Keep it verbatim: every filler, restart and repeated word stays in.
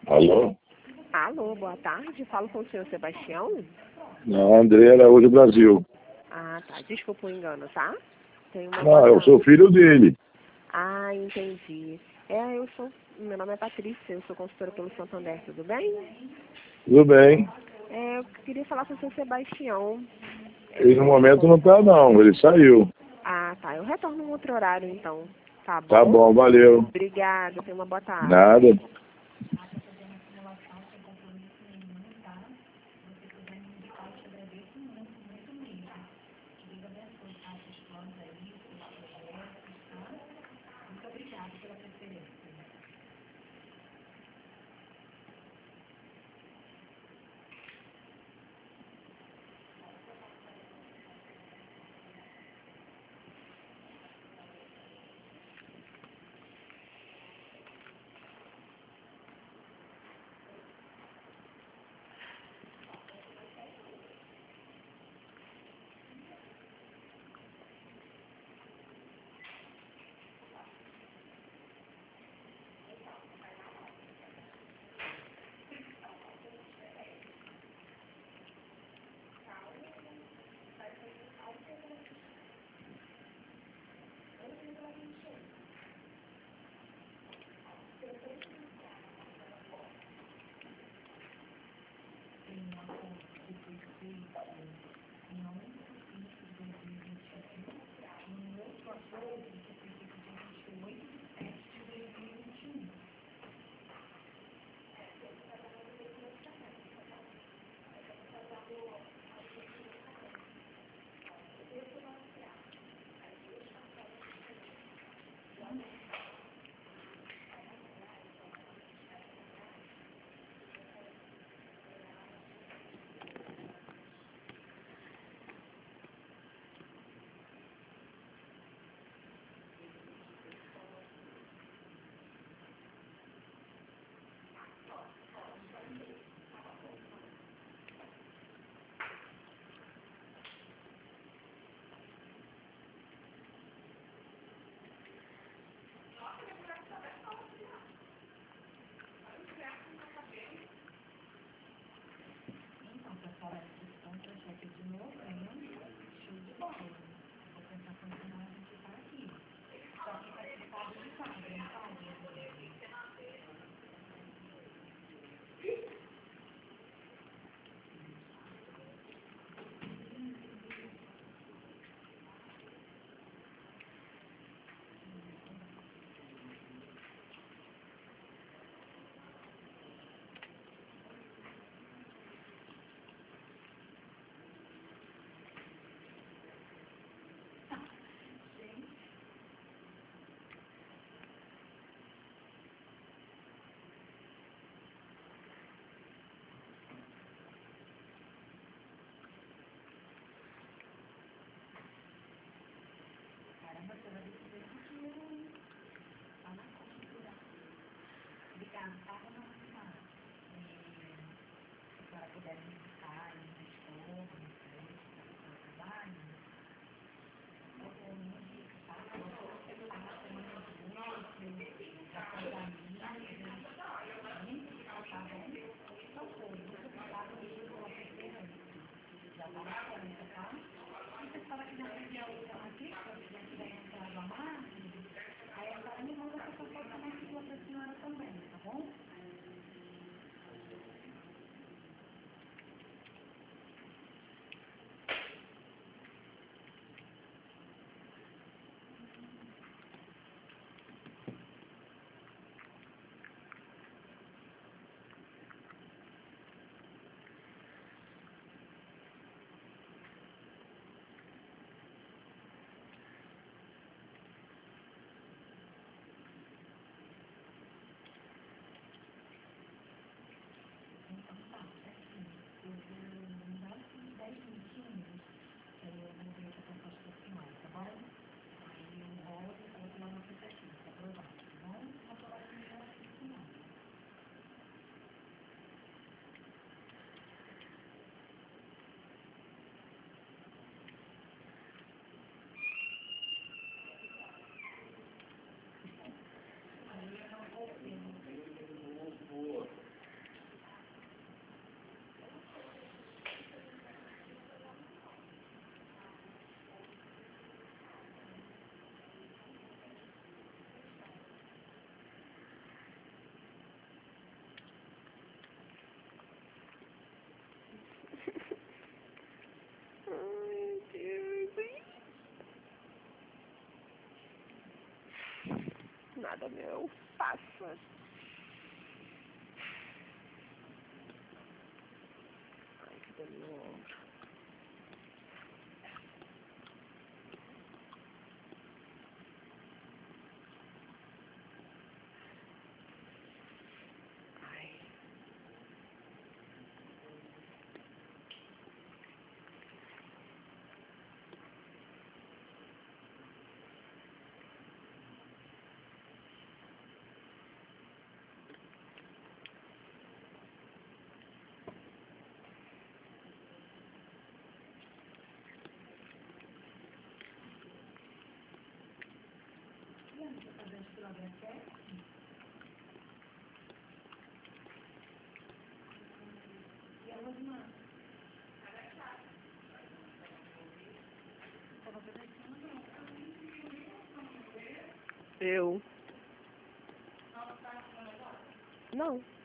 Alô? Alô, boa tarde. Falo com o senhor Sebastião? Não, André Araújo Brasil. Ah, tá. Desculpa o engano, tá? Tenho uma Não, boa eu sou tarde. filho dele. Ah, entendi. É, eu sou... Meu nome é Patrícia, eu sou consultora pelo Santander, tudo bem? Tudo bem. É, eu queria falar com o senhor Sebastião. Ele no É, momento com- não tá não, ele saiu. Ah, tá. Eu retorno em outro horário, então. Tá Tá bom? bom, valeu. Obrigada, tenha uma boa tarde. Nada. Nossa. Ai, que dor no ombro. Ai. Eu. Não.